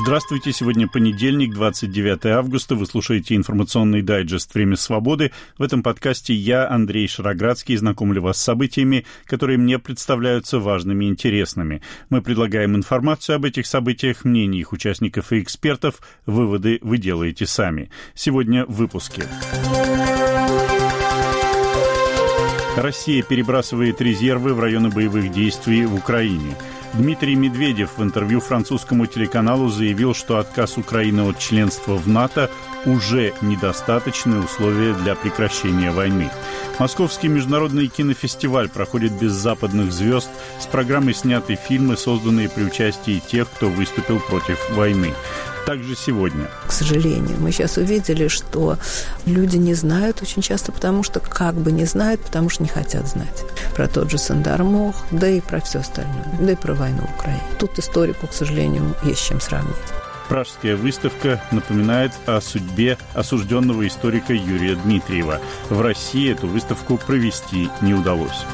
Здравствуйте, сегодня понедельник, 29 августа. Вы слушаете информационный дайджест «Время свободы». В этом подкасте я, Андрей Шароградский, знакомлю вас с событиями, которые мне представляются важными и интересными. Мы предлагаем информацию об этих событиях, мнения их участников и экспертов. Выводы вы делаете сами. Сегодня в выпуске. Россия перебрасывает резервы в районы боевых действий в Украине. Дмитрий Медведев в интервью французскому телеканалу заявил, что отказ Украины от членства в НАТО уже недостаточное условие для прекращения войны. Московский международный кинофестиваль проходит без западных звезд. С программой сняты фильмы, созданные при участии тех, кто выступил против войны. Также сегодня. К сожалению, мы сейчас увидели, что люди не знают очень часто, потому что как бы не знают, потому что не хотят знать. Про тот же Сандармох, да и про все остальное, да и про войну в Украине. Тут историку, к сожалению, есть с чем сравнить. Пражская выставка напоминает о судьбе осужденного историка Юрия Дмитриева. В России эту выставку провести не удалось.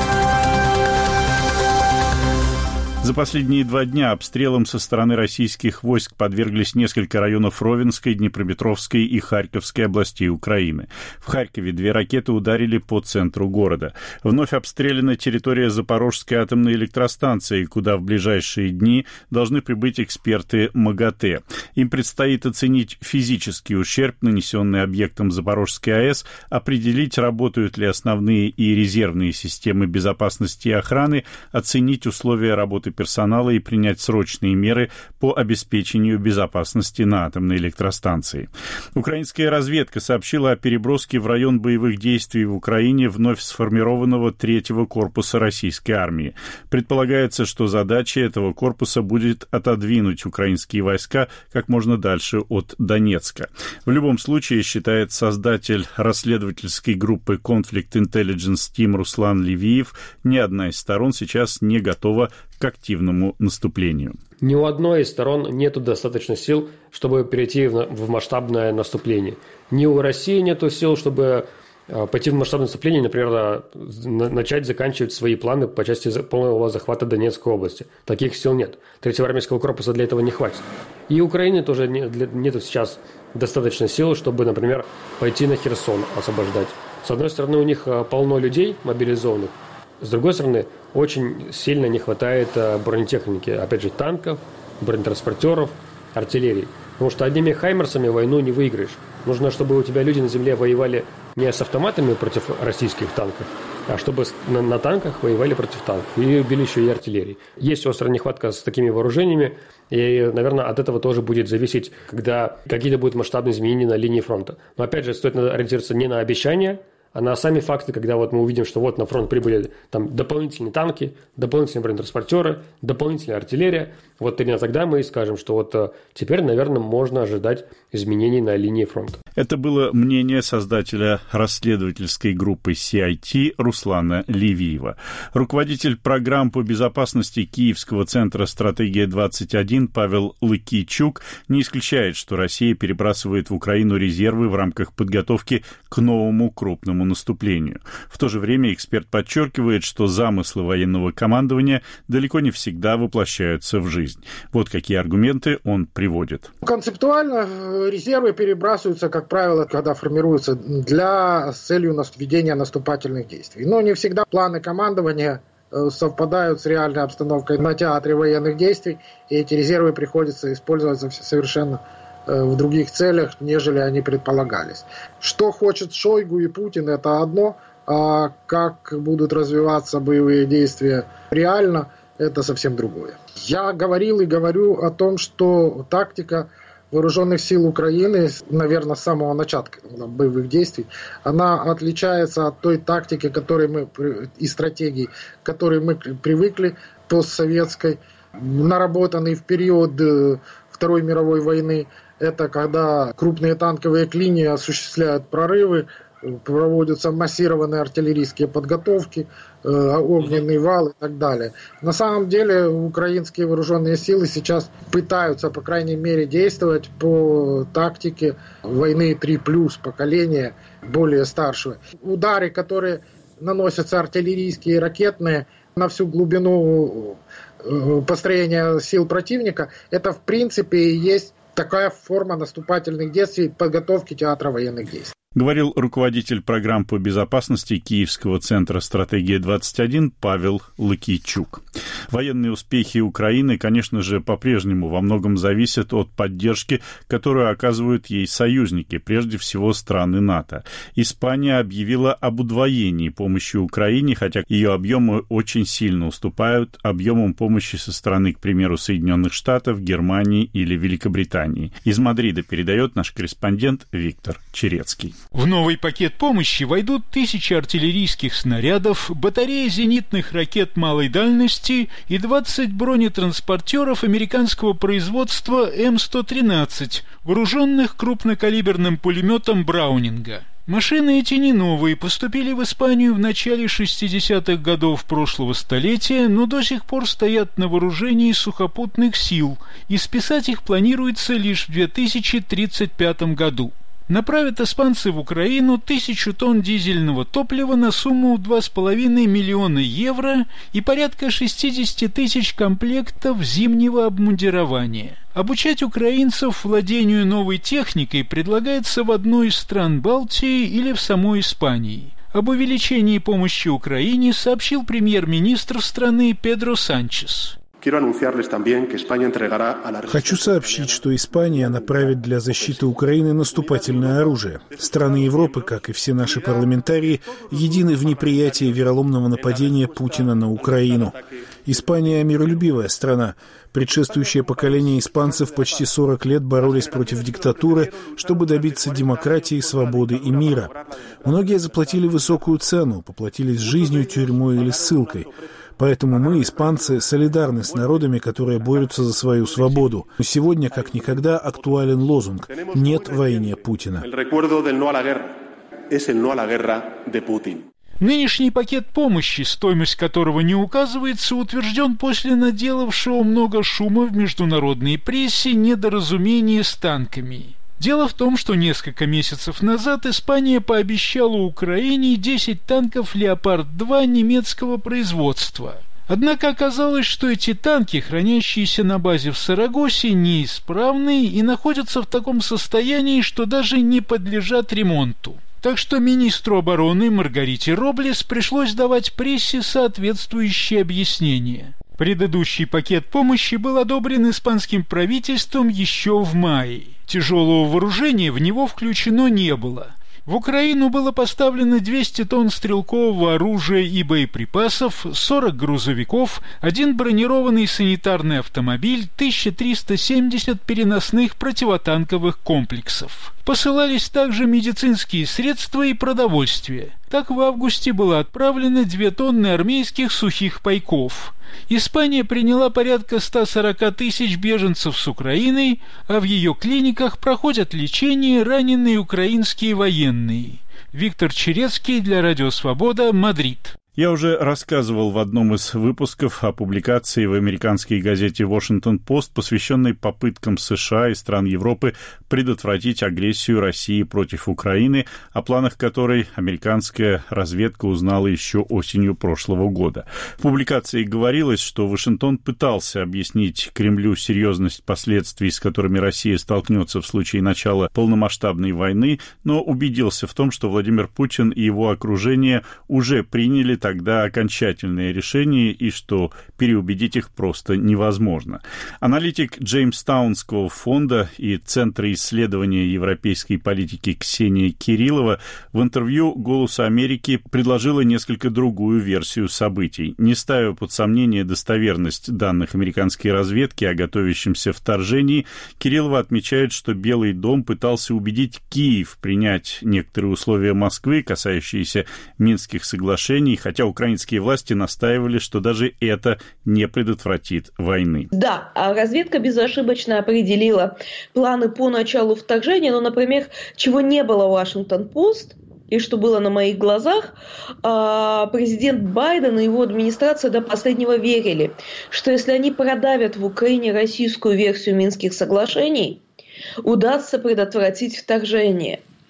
За последние 2 дня обстрелам со стороны российских войск подверглись несколько районов Ровенской, Днепропетровской и Харьковской областей Украины. В Харькове 2 ракеты ударили по центру города. Вновь обстреляна территория Запорожской атомной электростанции, куда в ближайшие дни должны прибыть эксперты МАГАТЭ. Им предстоит оценить физический ущерб, нанесенный объектом Запорожской АЭС, определить, работают ли основные и резервные системы безопасности и охраны, оценить условия работы персонала и принять срочные меры по обеспечению безопасности на атомной электростанции. Украинская разведка сообщила о переброске в район боевых действий в Украине вновь сформированного 3-го корпуса российской армии. Предполагается, что задача этого корпуса будет отодвинуть украинские войска как можно дальше от Донецка. В любом случае, считает создатель расследовательской группы Conflict Intelligence Team Руслан Ливиев, ни одна из сторон сейчас не готова к активному наступлению. Ни у одной из сторон нет достаточно сил, чтобы перейти в масштабное наступление. Ни у России нет сил, чтобы пойти в масштабное наступление, например, начать заканчивать свои планы по части полного захвата Донецкой области. Таких сил нет. 3-го армейского корпуса для этого не хватит. И у Украины тоже нет сейчас достаточно сил, чтобы, например, пойти на Херсон освобождать. С одной стороны, у них полно людей мобилизованных, с другой стороны, очень сильно не хватает бронетехники, опять же, танков, бронетранспортеров, артиллерии. Потому что одними хаймерсами войну не выиграешь. Нужно, чтобы у тебя люди на земле воевали не с автоматами против российских танков, а чтобы на танках воевали против танков. И били еще и артиллерии. Есть острая нехватка с такими вооружениями, и, наверное, от этого тоже будет зависеть, когда какие-то будут масштабные изменения на линии фронта. Но, опять же, стоит ориентироваться не на обещания, а на сами факты, когда вот мы увидим, что вот на фронт прибыли там дополнительные танки, дополнительные бронетранспортеры, дополнительная артиллерия, вот именно тогда мы и скажем, что вот теперь, наверное, можно ожидать изменений на линии фронта. Это было мнение создателя расследовательской группы CIT Руслана Ливиева. Руководитель программ по безопасности Киевского центра «Стратегия-21» Павел Лыкичук не исключает, что Россия перебрасывает в Украину резервы в рамках подготовки к новому крупному наступлению. В то же время эксперт подчеркивает, что замыслы военного командования далеко не всегда воплощаются в жизнь. Вот какие аргументы он приводит. Концептуально резервы перебрасываются, как правило, когда формируются с целью ведения наступательных действий. Но не всегда планы командования совпадают с реальной обстановкой на театре военных действий, и эти резервы приходится использовать совершенно в других целях, нежели они предполагались. Что хочет Шойгу и Путин, это одно, а как будут развиваться боевые действия реально, это совсем другое. Я говорил и говорю о том, что тактика вооруженных сил Украины, наверное, с самого начала боевых действий, она отличается от той тактики, и стратегии, к которой мы привыкли, постсоветской, наработанной в период Второй мировой войны. Это когда крупные танковые клинии осуществляют прорывы, проводятся массированные артиллерийские подготовки, огненный вал и так далее. На самом деле украинские вооруженные силы сейчас пытаются, по крайней мере, действовать по тактике войны 3+, поколения более старшего. Удары, которые наносятся артиллерийские и ракетные, на всю глубину построения сил противника, это в принципе и есть такая форма наступательных действий, подготовки театра военных действий. Говорил руководитель программ по безопасности Киевского центра «Стратегия-21» Павел Лакийчук. Военные успехи Украины, конечно же, по-прежнему во многом зависят от поддержки, которую оказывают ей союзники, прежде всего страны НАТО. Испания объявила об удвоении помощи Украине, хотя ее объемы очень сильно уступают объемам помощи со стороны, к примеру, Соединенных Штатов, Германии или Великобритании. Из Мадрида передает наш корреспондент Виктор Черецкий. В новый пакет помощи войдут 1000 артиллерийских снарядов, батареи зенитных ракет малой дальности и 20 бронетранспортеров американского производства М113, вооруженных крупнокалиберным пулеметом Браунинга. Машины эти не новые, поступили в Испанию в начале 60-х годов прошлого столетия, но до сих пор стоят на вооружении сухопутных сил, и списать их планируется лишь в 2035 году. Направят испанцы в Украину 1000 тонн дизельного топлива на сумму 2,5 миллиона евро и порядка 60 тысяч комплектов зимнего обмундирования. Обучать украинцев владению новой техникой предлагается в одной из стран Балтии или в самой Испании. Об увеличении помощи Украине сообщил премьер-министр страны Педро Санчес. Хочу сообщить, что Испания направит для защиты Украины наступательное оружие. Страны Европы, как и все наши парламентарии, едины в неприятии вероломного нападения Путина на Украину. Испания – миролюбивая страна. Предшествующее поколение испанцев почти 40 лет боролись против диктатуры, чтобы добиться демократии, свободы и мира. Многие заплатили высокую цену, поплатились жизнью, тюрьмой или ссылкой. Поэтому мы, испанцы, солидарны с народами, которые борются за свою свободу. Сегодня, как никогда, актуален лозунг «Нет войне Путина». Нынешний пакет помощи, стоимость которого не указывается, утвержден после наделавшего много шума в международной прессе недоразумения с танками. Дело в том, что несколько месяцев назад Испания пообещала Украине 10 танков «Леопард-2» немецкого производства. Однако оказалось, что эти танки, хранящиеся на базе в Сарагосе, неисправны и находятся в таком состоянии, что даже не подлежат ремонту. Так что министру обороны Маргарите Роблес пришлось давать прессе соответствующие объяснения. Предыдущий пакет помощи был одобрен испанским правительством еще в мае. Тяжелого вооружения в него включено не было. В Украину было поставлено 200 тонн стрелкового оружия и боеприпасов, 40 грузовиков, 1 бронированный санитарный автомобиль, 1370 переносных противотанковых комплексов. Посылались также медицинские средства и продовольствие. Так в августе было отправлено 2 тонны армейских сухих пайков. Испания приняла порядка 140 тысяч беженцев с Украины, а в ее клиниках проходят лечение раненые украинские военные. Виктор Черецкий для Радио Свобода, Мадрид. Я уже рассказывал в одном из выпусков о публикации в американской газете «Вашингтон-Пост», посвященной попыткам США и стран Европы предотвратить агрессию России против Украины, о планах которой американская разведка узнала еще осенью прошлого года. В публикации говорилось, что Вашингтон пытался объяснить Кремлю серьезность последствий, с которыми Россия столкнется в случае начала полномасштабной войны, но убедился в том, что Владимир Путин и его окружение уже приняли тогда окончательное решение и что переубедить их просто невозможно. Аналитик Джеймстаунского фонда и Центра исследования европейской политики Ксения Кириллова в интервью «Голосу Америки» предложила несколько другую версию событий. Не ставя под сомнение достоверность данных американской разведки о готовящемся вторжении, Кириллова отмечает, что Белый дом пытался убедить Киев принять некоторые условия Москвы, касающиеся Минских соглашений, хотя украинские власти настаивали, что даже это не предотвратит войны. Да, разведка безошибочно определила планы по началу вторжения, но, например, чего не было в Вашингтон-Пост, и что было на моих глазах, президент Байден и его администрация до последнего верили, что если они продавят в Украине российскую версию Минских соглашений, удастся предотвратить вторжение.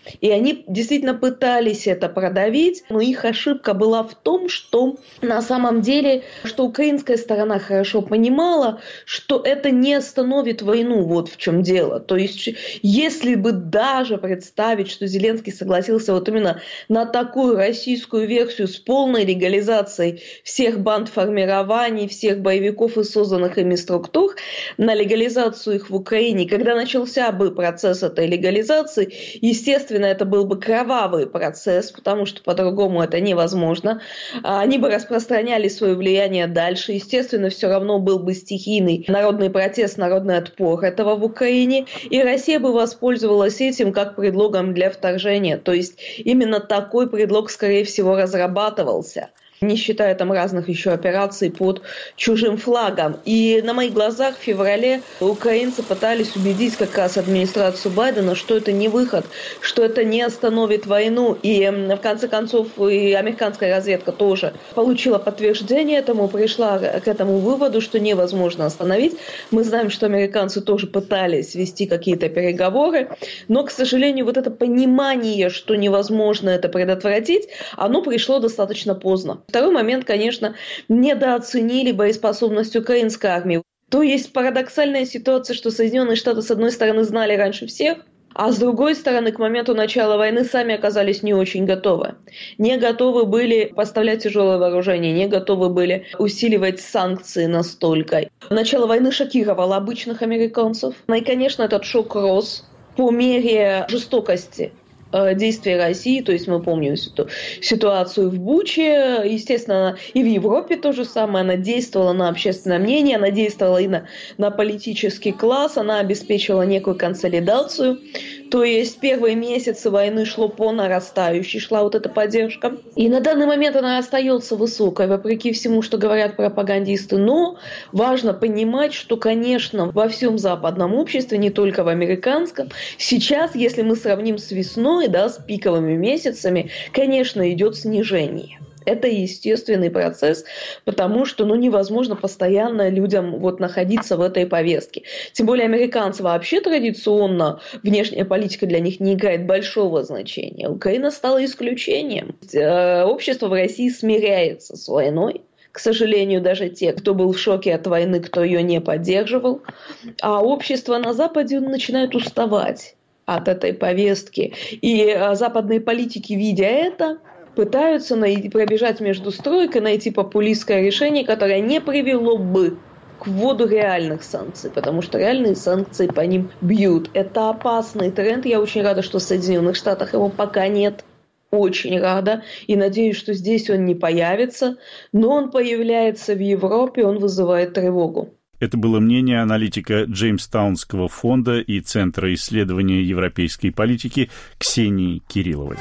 И они действительно пытались это продавить, но их ошибка была в том, что на самом деле, что украинская сторона хорошо понимала, что это не остановит войну, вот в чем дело. То есть, если бы даже представить, что Зеленский согласился вот именно на такую российскую версию с полной легализацией всех бандформирований, всех боевиков и созданных ими структур, на легализацию их в Украине, когда начался бы процесс этой легализации, естественно, это был бы кровавый процесс, потому что по-другому это невозможно. Они бы распространяли свое влияние дальше. Естественно, все равно был бы стихийный народный протест, народный отпор этого в Украине. И Россия бы воспользовалась этим как предлогом для вторжения. То есть именно такой предлог, скорее всего, разрабатывался, не считая там разных еще операций под чужим флагом. И на моих глазах в феврале украинцы пытались убедить как раз администрацию Байдена, что это не выход, что это не остановит войну. И в конце концов и американская разведка тоже получила подтверждение этому, пришла к этому выводу, что невозможно остановить. Мы знаем, что американцы тоже пытались вести какие-то переговоры, но, к сожалению, вот это понимание, что невозможно это предотвратить, оно пришло достаточно поздно. Второй момент, конечно, недооценили боеспособность украинской армии. То есть парадоксальная ситуация, что Соединенные Штаты, с одной стороны, знали раньше всех, а с другой стороны, к моменту начала войны сами оказались не очень готовы. Не готовы были поставлять тяжелое вооружение, не готовы были усиливать санкции настолько. Начало войны шокировало обычных американцев. Ну и, конечно, этот шок рос по мере жестокости действий России, то есть мы помним ситуацию в Буче, естественно, и в Европе то же самое, она действовала на общественное мнение, она действовала и на политический класс, она обеспечила некую консолидацию, то есть первые месяцы войны шло по нарастающей, шла вот эта поддержка, и на данный момент она остается высокой, вопреки всему, что говорят пропагандисты, но важно понимать, что, конечно, во всем западном обществе, не только в американском, сейчас, если мы сравним с весной, да, с пиковыми месяцами, конечно, идет снижение. Это естественный процесс, потому что невозможно постоянно людям находиться в этой повестке. Тем более американцы вообще традиционно, внешняя политика для них не играет большого значения. Украина стала исключением. Общество в России смиряется с войной. К сожалению, даже те, кто был в шоке от войны, кто ее не поддерживал. А общество на Западе начинает уставать от этой повестки. И западные политики, видя это, пытаются пробежать между стройкой, найти популистское решение, которое не привело бы к вводу реальных санкций, потому что реальные санкции по ним бьют. Это опасный тренд. Я очень рада, что в Соединенных Штатах его пока нет. Очень рада. И надеюсь, что здесь он не появится. Но он появляется в Европе, он вызывает тревогу. Это было мнение аналитика Джеймстаунского фонда и Центра исследования европейской политики Ксении Кирилловой.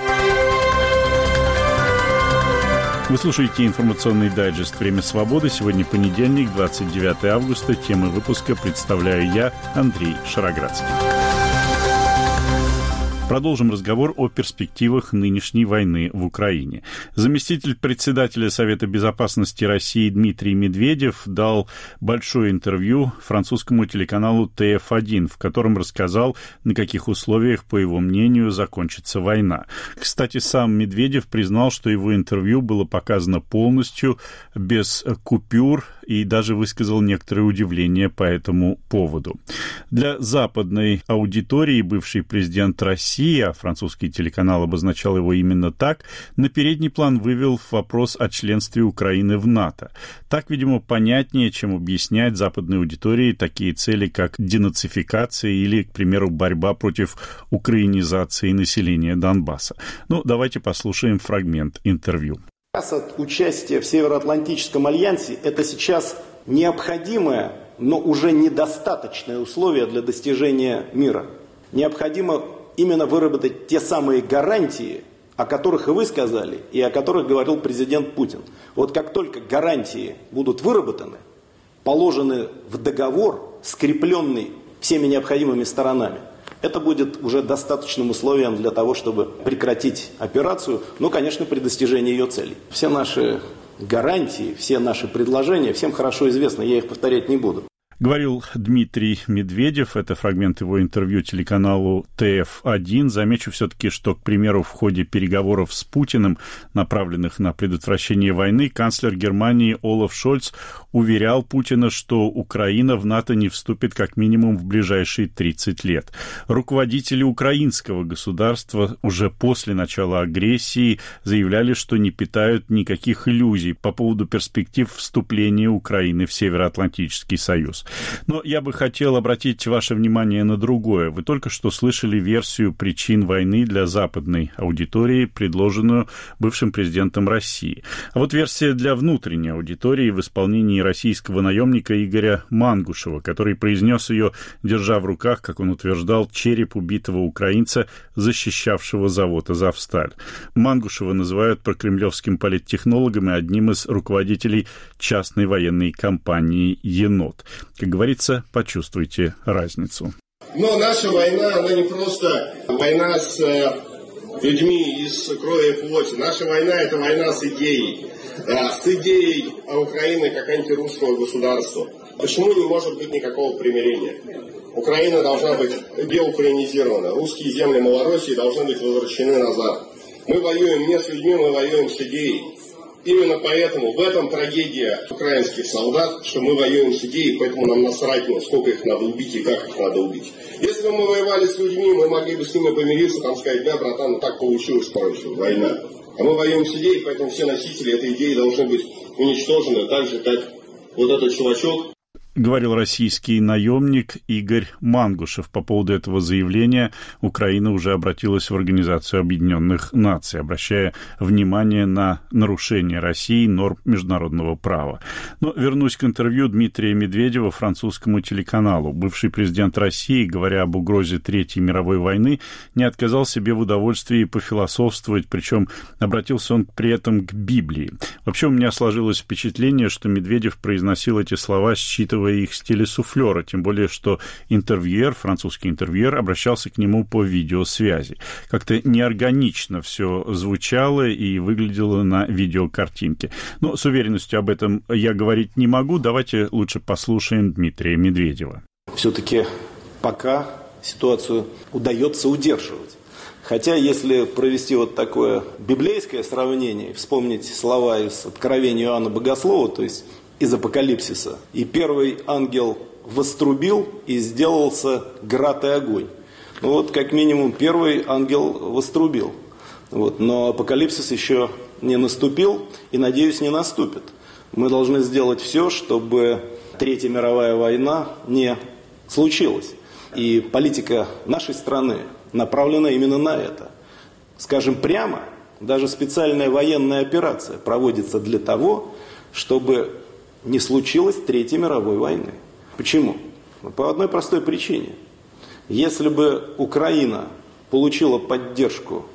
Вы слушаете информационный дайджест «Время свободы». Сегодня понедельник, 29 августа. Темы выпуска представляю я, Андрей Шароградский. Продолжим разговор о перспективах нынешней войны в Украине. Заместитель председателя Совета безопасности России Дмитрий Медведев дал большое интервью французскому телеканалу ТФ1, в котором рассказал, на каких условиях, по его мнению, закончится война. Кстати, сам Медведев признал, что его интервью было показано полностью, без купюр, и даже высказал некоторое удивление по этому поводу. Для западной аудитории бывший президент России, а французский телеканал обозначал его именно так, на передний план вывел вопрос о членстве Украины в НАТО. Так, видимо, понятнее, чем объяснять западной аудитории такие цели, как денацификация или, к примеру, борьба против украинизации населения Донбасса. Давайте послушаем фрагмент интервью. От участия в Североатлантическом альянсе это сейчас необходимое, но уже недостаточное условие для достижения мира. Необходимо именно выработать те самые гарантии, о которых и вы сказали, и о которых говорил президент Путин. Вот как только гарантии будут выработаны, положены в договор, скрепленный всеми необходимыми сторонами, это будет уже достаточным условием для того, чтобы прекратить операцию, конечно, при достижении ее целей. Все наши гарантии, все наши предложения, всем хорошо известны, я их повторять не буду. Говорил Дмитрий Медведев, это фрагмент его интервью телеканалу ТФ1. Замечу все-таки, что, к примеру, в ходе переговоров с Путиным, направленных на предотвращение войны, канцлер Германии Олаф Шольц уверял Путина, что Украина в НАТО не вступит как минимум в ближайшие 30 лет. Руководители украинского государства уже после начала агрессии заявляли, что не питают никаких иллюзий по поводу перспектив вступления Украины в Североатлантический Союз. Но я бы хотел обратить ваше внимание на другое. Вы только что слышали версию причин войны для западной аудитории, предложенную бывшим президентом России. А вот версия для внутренней аудитории в исполнении российского наемника Игоря Мангушева, который произнес ее, держа в руках, как он утверждал, череп убитого украинца, защищавшего завод «Азовсталь». Мангушева называют прокремлевским политтехнологом и одним из руководителей частной военной компании «Енот». Как говорится, почувствуйте разницу. Но наша война, она не просто война с людьми из крови и плоти. Наша война – это война с идеей. С идеей Украины как антирусского государства. Почему не может быть никакого примирения? Украина должна быть деукраинизирована. Русские земли Малороссии должны быть возвращены назад. Мы воюем не с людьми, мы воюем с идеей. Именно поэтому в этом трагедия украинских солдат, что мы воюем с идеей, поэтому нам насрать, сколько их надо убить и как их надо убить. Если бы мы воевали с людьми, мы могли бы с ними помириться, там сказать, да, братан, так получилось, война. А мы воюем с идеей, поэтому все носители этой идеи должны быть уничтожены, так же, как вот этот чувачок. Говорил российский наемник Игорь Мангушев. По поводу этого заявления Украина уже обратилась в Организацию Объединенных Наций, обращая внимание на нарушение России норм международного права. Но вернусь к интервью Дмитрия Медведева французскому телеканалу. Бывший президент России, говоря об угрозе Третьей мировой войны, не отказал себе в удовольствии пофилософствовать, причем обратился он при этом к Библии. Вообще у меня сложилось впечатление, что Медведев произносил эти слова, считывая их с телесуфлера, тем более, что французский интервьюер, обращался к нему по видеосвязи. Как-то неорганично все звучало и выглядело на видеокартинке. Но с уверенностью об этом я говорить не могу. Давайте лучше послушаем Дмитрия Медведева. Все-таки пока ситуацию удается удерживать. Хотя, если провести вот такое библейское сравнение, вспомнить слова из Откровения Иоанна Богослова, то есть из Апокалипсиса. И первый ангел вострубил, и сделался град и огонь. Ну вот, как минимум, первый ангел вострубил. Вот, но Апокалипсис еще не наступил, и, надеюсь, не наступит. Мы должны сделать все, чтобы Третья мировая война не случилась. И политика нашей страны направлена именно на это. Скажем прямо, даже специальная военная операция проводится для того, чтобы не случилось Третьей мировой войны. Почему? По одной простой причине. Если бы Украина получила поддержку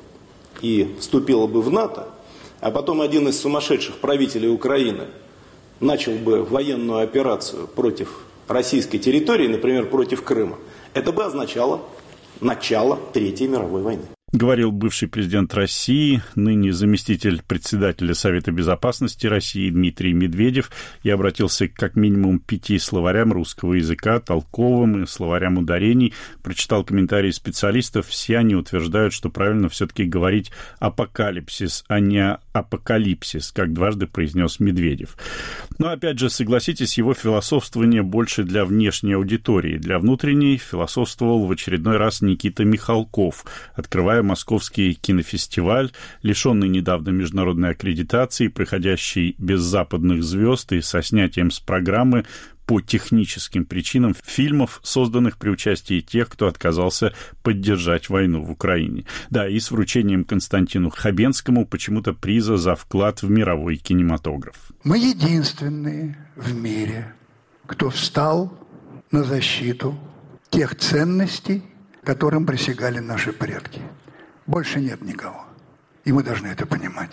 и вступила бы в НАТО, а потом один из сумасшедших правителей Украины начал бы военную операцию против российской территории, например, против Крыма, это бы означало начало Третьей мировой войны. Говорил бывший президент России, ныне заместитель председателя Совета Безопасности России Дмитрий Медведев, и обратился к как минимум 5 словарям русского языка, толковым и словарям ударений. Прочитал комментарии специалистов. Все они утверждают, что правильно все-таки говорить апокалипсис, а не апокалипсис, как дважды произнес Медведев. Но, опять же, согласитесь, его философствование больше для внешней аудитории. Для внутренней философствовал в очередной раз Никита Михалков, открывая Московский кинофестиваль, лишенный недавно международной аккредитации, проходящий без западных звезд и со снятием с программы по техническим причинам фильмов, созданных при участии тех, кто отказался поддержать войну в Украине. Да, и с вручением Константину Хабенскому почему-то приза за вклад в мировой кинематограф. Мы единственные в мире, кто встал на защиту тех ценностей, которым присягали наши предки. Больше нет никого. И мы должны это понимать.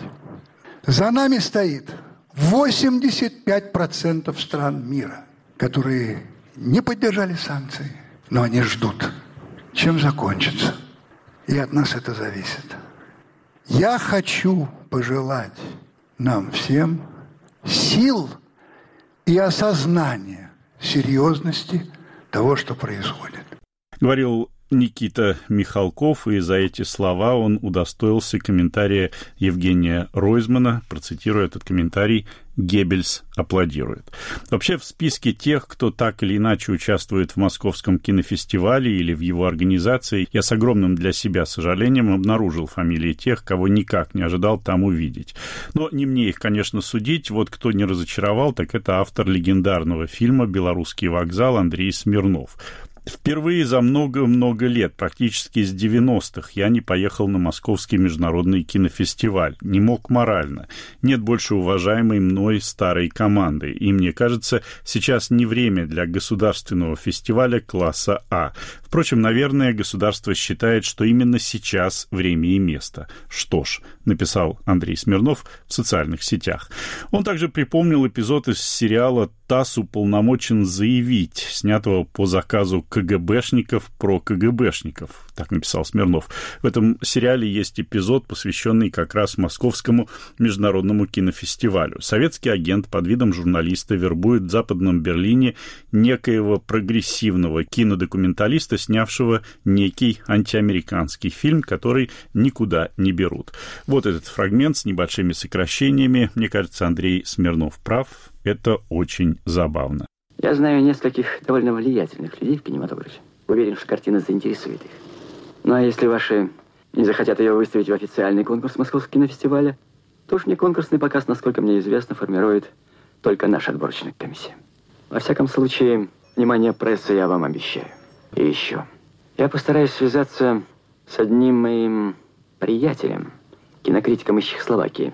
За нами стоит 85% стран мира, которые не поддержали санкции, но они ждут, чем закончится. И от нас это зависит. Я хочу пожелать нам всем сил и осознания серьезности того, что происходит. Говорил Никита Михалков, и за эти слова он удостоился комментария Евгения Ройзмана. Процитирую этот комментарий: «Геббельс аплодирует». Вообще, в списке тех, кто так или иначе участвует в Московском кинофестивале или в его организации, я с огромным для себя сожалением обнаружил фамилии тех, кого никак не ожидал там увидеть. Но не мне их, конечно, судить. Вот кто не разочаровал, так это автор легендарного фильма «Белорусский вокзал» Андрей Смирнов. Впервые за много-много лет, практически с 90-х, я не поехал на Московский международный кинофестиваль. Не мог морально. Нет больше уважаемой мной старой команды. И мне кажется, сейчас не время для государственного фестиваля класса А. Впрочем, наверное, государство считает, что именно сейчас время и место. Что ж, написал Андрей Смирнов в социальных сетях. Он также припомнил эпизод из сериала «ТАСС уполномочен заявить», снятого по заказу КГБшников про КГБшников, так написал Смирнов. В этом сериале есть эпизод, посвященный как раз Московскому международному кинофестивалю. Советский агент под видом журналиста вербует в Западном Берлине некоего прогрессивного кинодокументалиста, снявшего некий антиамериканский фильм, который никуда не берут. Вот этот фрагмент с небольшими сокращениями. Мне кажется, Андрей Смирнов прав. Это очень забавно. Я знаю нескольких довольно влиятельных людей в кинематографе. Уверен, что картина заинтересует их. Ну а если ваши не захотят ее выставить в официальный конкурс Московского кинофестиваля, то уж не конкурсный показ, насколько мне известно, формирует только наша отборочная комиссия. Во всяком случае, внимание прессы я вам обещаю. И еще. Я постараюсь связаться с одним моим приятелем, кинокритиком из Чехословакии.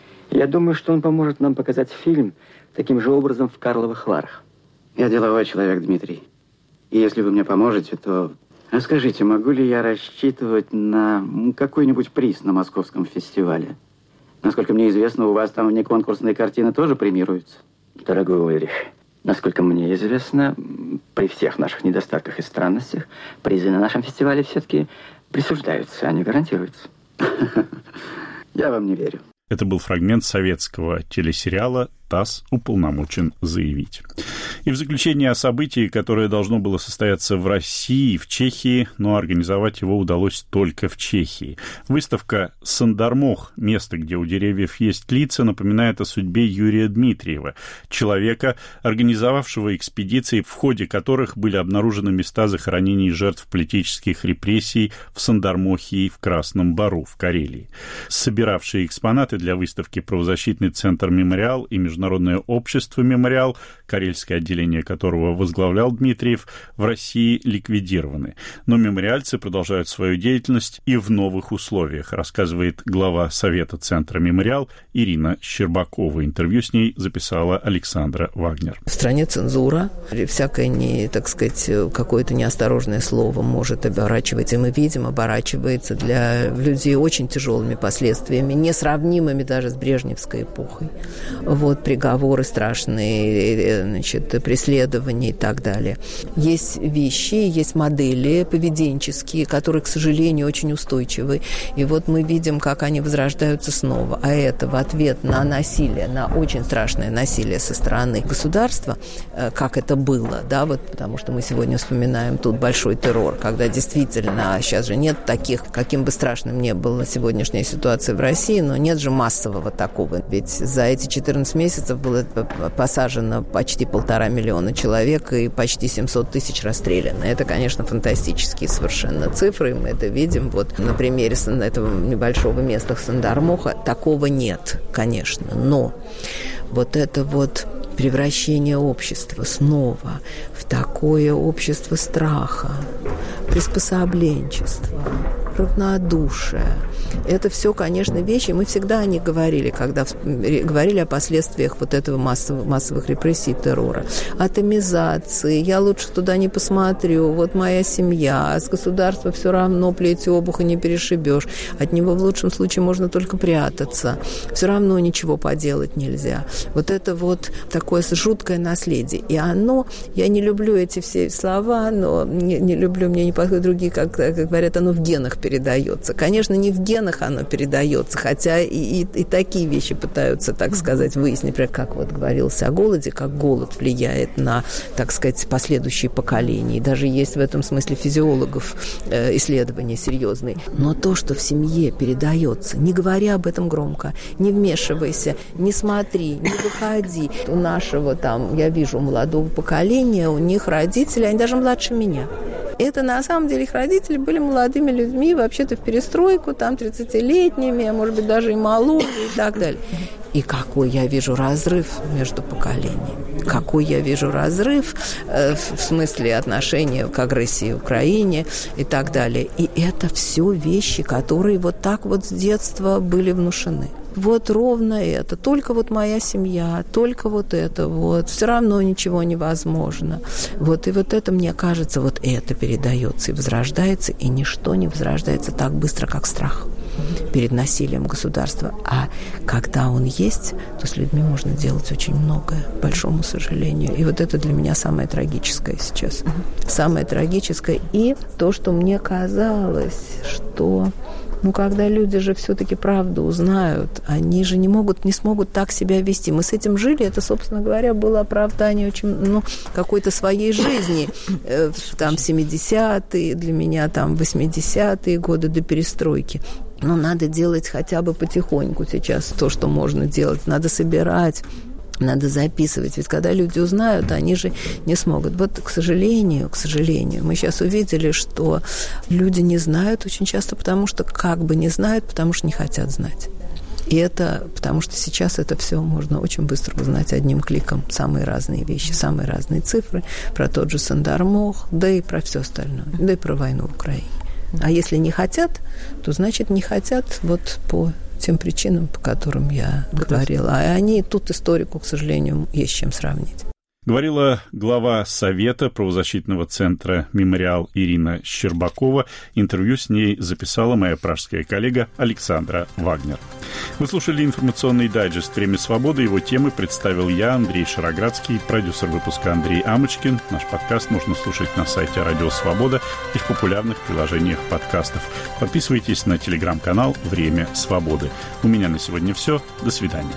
Я думаю, что он поможет нам показать фильм таким же образом в Карловых Варах. Я деловой человек, Дмитрий. И если вы мне поможете, то... Скажите, могу ли я рассчитывать на какой-нибудь приз на Московском фестивале? Насколько мне известно, у вас там внеконкурсные картины тоже премируются. Дорогой Ульрих, насколько мне известно, при всех наших недостатках и странностях, призы на нашем фестивале все-таки присуждаются, а не гарантируются. Я вам не верю. Это был фрагмент советского телесериала «ТАСС уполномочен заявить». И в заключение о событии, которое должно было состояться в России и в Чехии, но организовать его удалось только в Чехии. Выставка «Сандармох. Место, где у деревьев есть лица» напоминает о судьбе Юрия Дмитриева, человека, организовавшего экспедиции, в ходе которых были обнаружены места захоронений жертв политических репрессий в Сандармохе и в Красном Бару в Карелии. Собиравшие экспонаты для выставки правозащитный центр «Мемориал» и Международное общество «Мемориал», карельское отделение которого возглавлял Дмитриев, в России ликвидированы. Но мемориальцы продолжают свою деятельность и в новых условиях, рассказывает глава Совета центра «Мемориал» Ирина Щербакова. Интервью с ней записала Александра Вагнер. В стране цензура, всякое, так сказать, какое-то неосторожное слово может оборачиваться, и мы видим, оборачивается для людей очень тяжелыми последствиями, несравнимыми даже с брежневской эпохой. Вот приговоры страшные, значит, преследования и так далее. Есть вещи, есть модели поведенческие, которые, к сожалению, очень устойчивы. И вот мы видим, как они возрождаются снова. А это в ответ на насилие, на очень страшное насилие со стороны государства, как это было, да, вот потому что мы сегодня вспоминаем тут большой террор, когда действительно, сейчас же нет таких, каким бы страшным ни была сегодняшняя ситуация в России, но нет же массового такого. Ведь за эти 14 месяцев было посажено почти 1,5 миллиона человек и почти 700 тысяч расстреляно. Это, конечно, фантастические совершенно цифры, и мы это видим. Вот на примере этого небольшого места Сандармоха такого нет, конечно, но вот это вот превращение общества снова в такое общество страха, приспособленчества, равнодушия. Это все, конечно, вещи. Мы всегда о них говорили, когда говорили о последствиях вот этого массовых репрессий и террора. Атомизации. Я лучше туда не посмотрю. Вот моя семья. С государства все равно плеть обуха не перешибешь. От него в лучшем случае можно только прятаться. Все равно ничего поделать нельзя. Вот это вот такое жуткое наследие. И оно, я не люблю эти все слова, но не люблю, мне не подходят другие, как говорят, оно в генах передается. Конечно, не в генах оно передается, хотя и такие вещи пытаются, так сказать, выяснить. Например, как вот говорилось о голоде, как голод влияет на, так сказать, последующие поколения. И даже есть в этом смысле физиологов исследования серьезные. Но то, что в семье передается, не говоря об этом громко, не вмешивайся, не смотри, не выходи. У нашего там, я вижу, молодого поколения, у них родители, они даже младше меня. Это, на самом деле, их родители были молодыми людьми, вообще-то в перестройку, там, 30-летними, а может быть, даже и моложе, и так далее. И какой я вижу разрыв между поколениями. Какой я вижу разрыв в смысле отношения к агрессии в Украине и так далее. И это все вещи, которые вот так вот с детства были внушены. Вот ровно это. Только вот моя семья, только вот это вот. Все равно ничего невозможно. Вот. И вот это, мне кажется, вот это передается и возрождается, и ничто не возрождается так быстро, как страх перед насилием государства. А когда он есть, то с людьми можно делать очень многое, к большому сожалению. И вот это для меня самое трагическое сейчас. Самое трагическое. И то, что мне казалось, что... когда люди же все-таки правду узнают, они же не смогут так себя вести. Мы с этим жили, это, собственно говоря, было оправдание очень, какой-то своей жизни. Там 70-е, для меня там 80-е годы до перестройки. Но надо делать хотя бы потихоньку сейчас то, что можно делать. Надо собирать. Надо записывать, ведь когда люди узнают, они же не смогут. Вот, к сожалению, мы сейчас увидели, что люди не знают очень часто, потому что не знают, потому что не хотят знать. И это потому что сейчас это все можно очень быстро узнать одним кликом. Самые разные вещи, самые разные цифры про тот же Сандармох, да и про все остальное, да и про войну в Украине. А если не хотят, то значит не хотят вот по тем причинам, по которым я говорила. А они тут историку, к сожалению, есть с чем сравнить. Говорила глава Совета правозащитного центра «Мемориал» Ирина Щербакова. Интервью с ней записала моя пражская коллега Александра Вагнер. Вы слушали информационный дайджест «Время свободы». Его темы представил я, Андрей Шароградский, продюсер выпуска Андрей Амочкин. Наш подкаст можно слушать на сайте «Радио Свобода» и в популярных приложениях подкастов. Подписывайтесь на телеграм-канал «Время свободы». У меня на сегодня все. До свидания.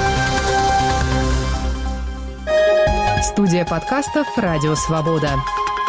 Студия подкастов «Радио Свобода».